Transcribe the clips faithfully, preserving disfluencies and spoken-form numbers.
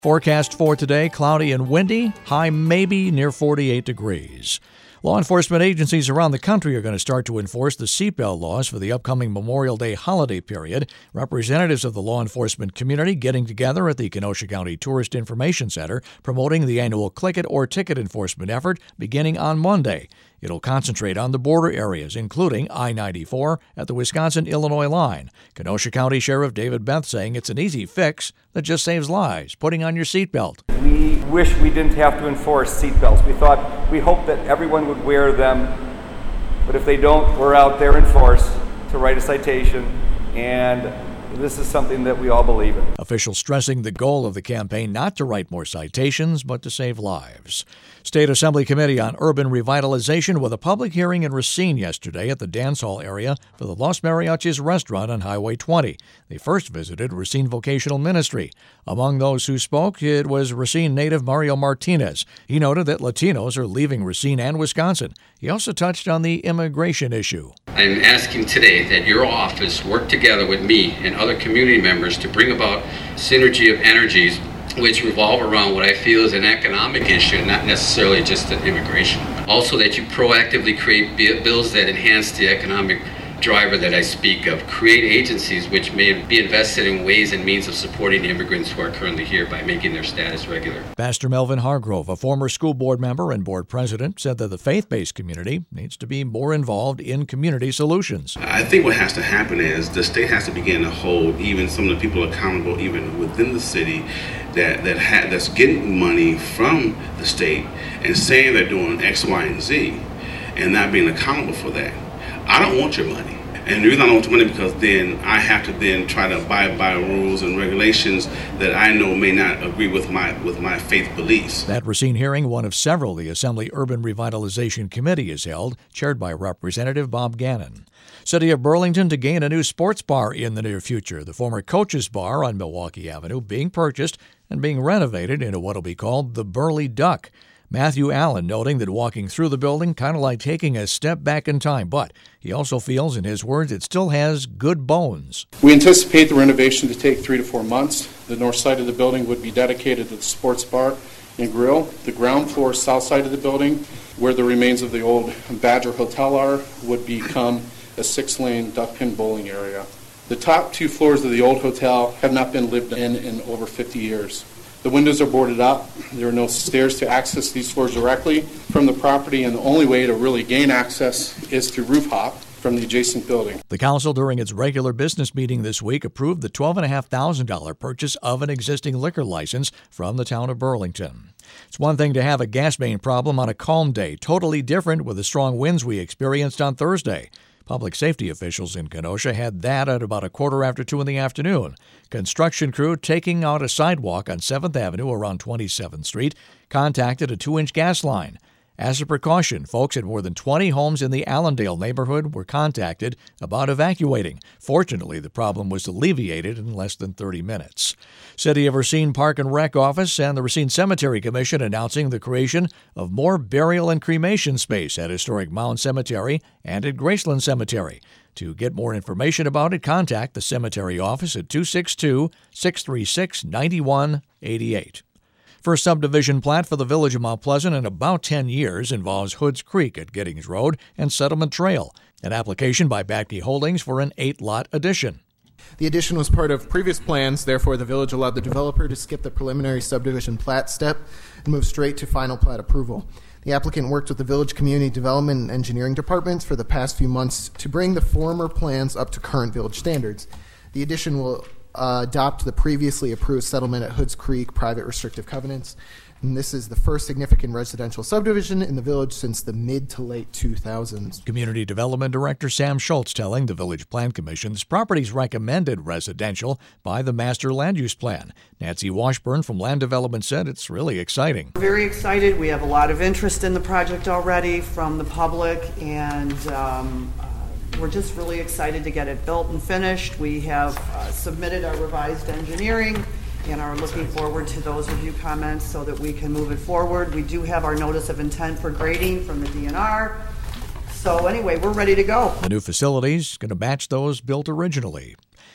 Forecast for today, cloudy and windy, high maybe near forty-eight degrees. Law enforcement agencies around the country are going to start to enforce the seatbelt laws for the upcoming Memorial Day holiday period. Representatives of the law enforcement community getting together at the Kenosha County Tourist Information Center, promoting the annual Click It or Ticket enforcement effort beginning on Monday. It'll concentrate on the border areas, including I ninety-four at the Wisconsin-Illinois line. Kenosha County Sheriff David Beth saying it's an easy fix that just saves lives, putting on your seatbelt. We wish we didn't have to enforce seatbelts. We thought, we hoped that everyone would wear them, but if they don't, we're out there in force to write a citation, and this is something that we all believe in. Officials stressing the goal of the campaign not to write more citations, but to save lives. State Assembly Committee on Urban Revitalization with a public hearing in Racine yesterday at the dance hall area for the Los Mariachis restaurant on Highway twenty. They first visited Racine Vocational Ministry. Among those who spoke, it was Racine native Mario Martinez. He noted that Latinos are leaving Racine and Wisconsin. He also touched on the immigration issue. I'm asking today that your office work together with me and other community members to bring about synergy of energies which revolve around what I feel is an economic issue, not necessarily just an immigration. Also, that you proactively create bills that enhance the economic driver that I speak of. Create agencies which may be invested in ways and means of supporting the immigrants who are currently here by making their status regular. Pastor Melvin Hargrove, a former school board member and board president, said that the faith-based community needs to be more involved in community solutions. I think what has to happen is the state has to begin to hold even some of the people accountable, even within the city, that that ha- that's getting money from the state and saying they're doing X, Y, and Z, and not being accountable for that. I don't want your money. And the reason I don't want your money is because then I have to then try to abide by rules and regulations that I know may not agree with my with my faith beliefs. That Racine hearing, one of several the Assembly Urban Revitalization Committee is held, chaired by Representative Bob Gannon. City of Burlington to gain a new sports bar in the near future. The former Coach's Bar on Milwaukee Avenue being purchased and being renovated into what will be called the Burley Duck. Matthew Allen noting that walking through the building kind of like taking a step back in time, but he also feels, in his words, it still has good bones. We anticipate the renovation to take three to four months. The north side of the building would be dedicated to the sports bar and grill. The ground floor south side of the building, where the remains of the old Badger Hotel are, would become a six-lane duck-pin bowling area. The top two floors of the old hotel have not been lived in in over fifty years. The windows are boarded up. There are no stairs to access these floors directly from the property, and the only way to really gain access is through roof hop from the adjacent building. The council, during its regular business meeting this week, approved the twelve thousand five hundred dollars purchase of an existing liquor license from the town of Burlington. It's one thing to have a gas main problem on a calm day, totally different with the strong winds we experienced on Thursday. Public safety officials in Kenosha had that at about a quarter after two in the afternoon. Construction crew taking out a sidewalk on seventh Avenue around twenty-seventh Street contacted a two-inch gas line. As a precaution, folks at more than twenty homes in the Allendale neighborhood were contacted about evacuating. Fortunately, the problem was alleviated in less than thirty minutes. City of Racine Park and Rec Office and the Racine Cemetery Commission announcing the creation of more burial and cremation space at Historic Mound Cemetery and at Graceland Cemetery. To get more information about it, contact the cemetery office at two six two, six three six, nine one eight eight. First subdivision plat for the village of Mount Pleasant in about ten years involves Hoods Creek at Giddings Road and Settlement Trail. An application by Backey Holdings for an eight-lot addition. The addition was part of previous plans, therefore the village allowed the developer to skip the preliminary subdivision plat step and move straight to final plat approval. The applicant worked with the village community development and engineering departments for the past few months to bring the former plans up to current village standards. The addition will uh, adopt the previously approved settlement at Hoods Creek private restrictive covenants. And this is the first significant residential subdivision in the village since the mid to late two thousands. Community Development Director Sam Schultz telling the Village Plan Commission this property's recommended residential by the Master Land Use Plan. Nancy Washburn from Land Development said it's really exciting. We're very excited. We have a lot of interest in the project already from the public, and um, uh, we're just really excited to get it built and finished. We have uh, submitted our revised engineering and are looking forward to those review comments so that we can move it forward. We do have our notice of intent for grading from the D N R. So anyway, we're ready to go. The new facility's going to match those built originally.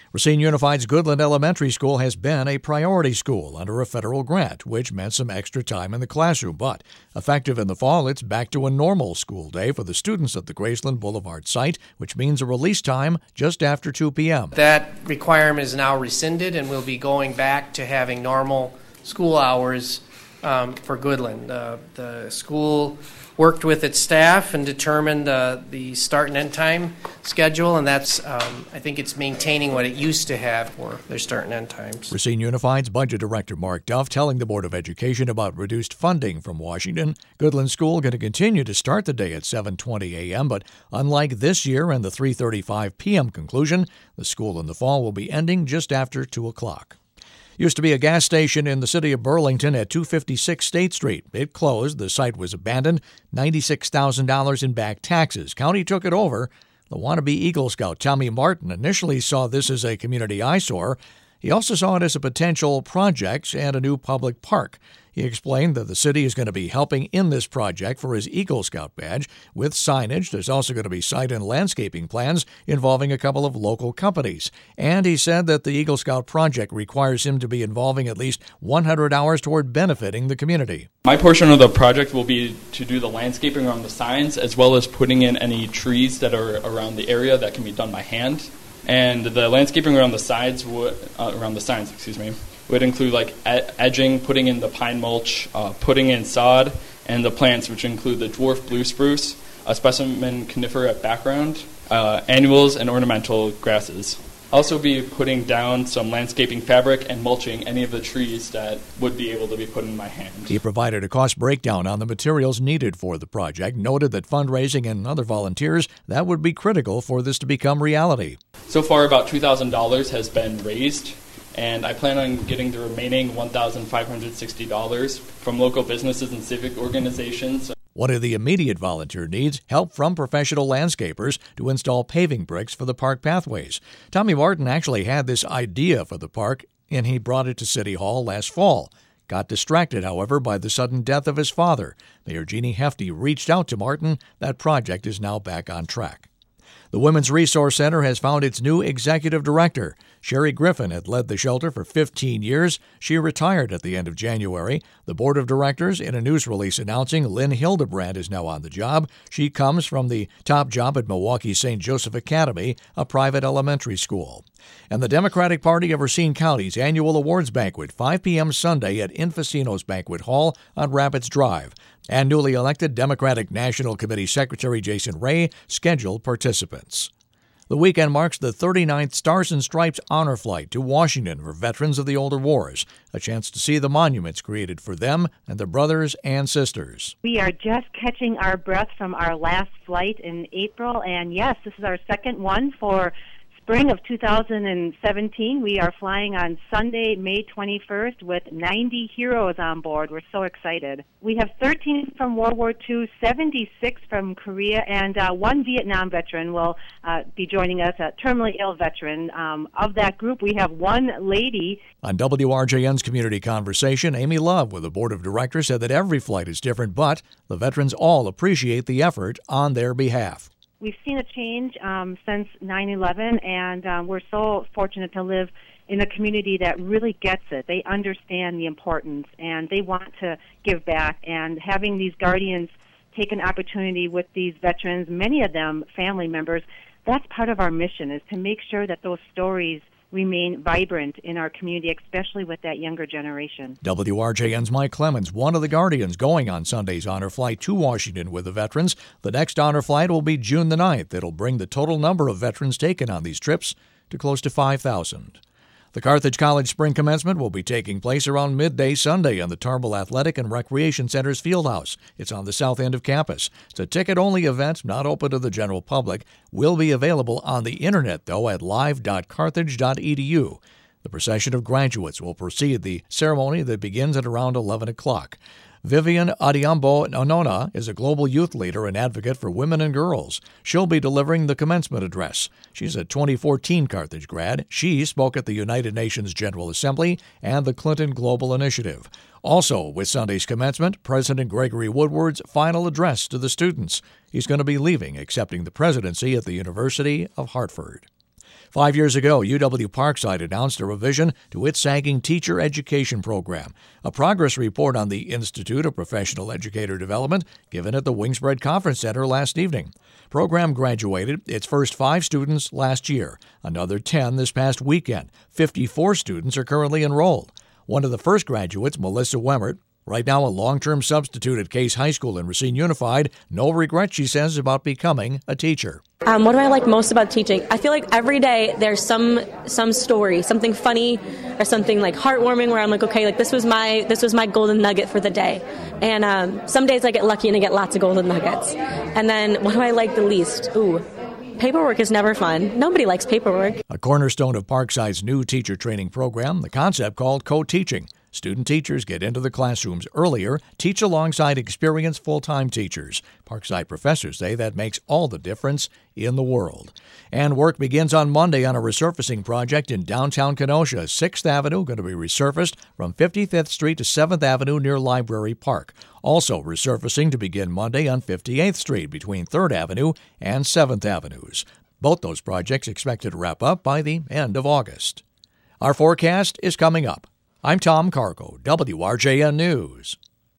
Racine Unified's Goodland Elementary School has been a priority school under a federal grant, which meant some extra time in the classroom. But effective in the fall, it's back to a normal school day for the students at the Graceland Boulevard site, which means a release time just after two p.m. That requirement is now rescinded, and we'll be going back to having normal school hours um, for Goodland. Uh, the school worked with its staff and determined uh, the start and end time schedule, and that's, um, I think it's maintaining what it used to have for their start and end times. Racine Unified's Budget Director Mark Duff telling the Board of Education about reduced funding from Washington. Goodland School going to continue to start the day at seven twenty a.m., but unlike this year and the three thirty-five p.m. conclusion, the school in the fall will be ending just after two o'clock. Used to be a gas station in the city of Burlington at two fifty-six State Street. It closed. The site was abandoned. ninety-six thousand dollars in back taxes. County took it over. The wannabe Eagle Scout Tommy Martin initially saw this as a community eyesore. He also saw it as a potential project and a new public park. He explained that the city is going to be helping in this project for his Eagle Scout badge with signage. There's also going to be site and landscaping plans involving a couple of local companies. And he said that the Eagle Scout project requires him to be involving at least one hundred hours toward benefiting the community. My portion of the project will be to do the landscaping around the signs, as well as putting in any trees that are around the area that can be done by hand. And the landscaping around the sides would, uh, around the signs, excuse me, would include like ed- edging, putting in the pine mulch, uh, putting in sod, and the plants, which include the dwarf blue spruce, a specimen coniferous background, uh, annuals, and ornamental grasses. Also be putting down some landscaping fabric and mulching any of the trees that would be able to be put in my hand. He provided a cost breakdown on the materials needed for the project, noted that fundraising and other volunteers, that would be critical for this to become reality. So far, about two thousand dollars has been raised, and I plan on getting the remaining one thousand five hundred sixty dollars from local businesses and civic organizations. One of the immediate volunteer needs, help from professional landscapers to install paving bricks for the park pathways. Tommy Martin actually had this idea for the park, and he brought it to City Hall last fall. Got distracted, however, by the sudden death of his father. Mayor Jeannie Hefty reached out to Martin. That project is now back on track. The Women's Resource Center has found its new executive director. Sherry Griffin had led the shelter for fifteen years. She retired at the end of January. The board of directors, in a news release announcing Lynn Hildebrand is now on the job. She comes from the top job at Milwaukee Saint Joseph Academy, a private elementary school. And the Democratic Party of Racine County's annual awards banquet, five p.m. Sunday at Infocino's Banquet Hall on Rapids Drive. And newly elected Democratic National Committee Secretary Jason Ray scheduled participants. The weekend marks the thirty-ninth Stars and Stripes honor flight to Washington for veterans of the older wars, a chance to see the monuments created for them and their brothers and sisters. We are just catching our breath from our last flight in April, and yes, this is our second one for spring of two thousand seventeen. We are flying on Sunday, May twenty-first, with ninety heroes on board. We're so excited. We have thirteen from World War Two, seventy-six from Korea, and uh, one Vietnam veteran will uh, be joining us, a terminally ill veteran. Um, of that group, we have one lady. On W R J N's Community Conversation, Amy Love with the Board of Directors said that every flight is different, but the veterans all appreciate the effort on their behalf. We've seen a change um, since nine eleven, and um, we're so fortunate to live in a community that really gets it. They understand the importance, and they want to give back. And having these guardians take an opportunity with these veterans, many of them family members, that's part of our mission, is to make sure that those stories remain vibrant in our community, especially with that younger generation. W R J N's Mike Clemens, one of the Guardians going on Sunday's honor flight to Washington with the veterans. The next honor flight will be June the ninth. It'll bring the total number of veterans taken on these trips to close to five thousand. The Carthage College Spring Commencement will be taking place around midday Sunday in the Tarbell Athletic and Recreation Center's Fieldhouse. It's on the south end of campus. It's a ticket-only event, not open to the general public. Will be available on the internet, though, at live dot carthage dot e d u. The procession of graduates will precede the ceremony that begins at around eleven o'clock. Vivian Adiambo Onona is a global youth leader and advocate for women and girls. She'll be delivering the commencement address. She's a twenty fourteen Carthage grad. She spoke at the United Nations General Assembly and the Clinton Global Initiative. Also, with Sunday's commencement, President Gregory Woodward's final address to the students. He's going to be leaving, accepting the presidency at the University of Hartford. Five years ago, U W Parkside announced a revision to its sagging teacher education program, a progress report on the Institute of Professional Educator Development given at the Wingspread Conference Center last evening. Program graduated its first five students last year, another ten this past weekend. fifty-four students are currently enrolled. One of the first graduates, Melissa Wemmert, right now a long-term substitute at Case High School in Racine Unified, no regret, she says, about becoming a teacher. Um, what do I like most about teaching? I feel like every day there's some some story, something funny or something like heartwarming where I'm like, okay, like this was my this was my golden nugget for the day. And um, some days I get lucky and I get lots of golden nuggets. And then what do I like the least? Ooh, paperwork is never fun. Nobody likes paperwork. A cornerstone of Parkside's new teacher training program, the concept called co-teaching. Student teachers get into the classrooms earlier, teach alongside experienced full-time teachers. Parkside professors say that makes all the difference in the world. And work begins on Monday on a resurfacing project in downtown Kenosha. sixth Avenue going to be resurfaced from fifty-fifth Street to seventh Avenue near Library Park. Also resurfacing to begin Monday on fifty-eighth Street between third Avenue and seventh Avenues. Both those projects expected to wrap up by the end of August. Our forecast is coming up. I'm Tom Cargo, W R J N News.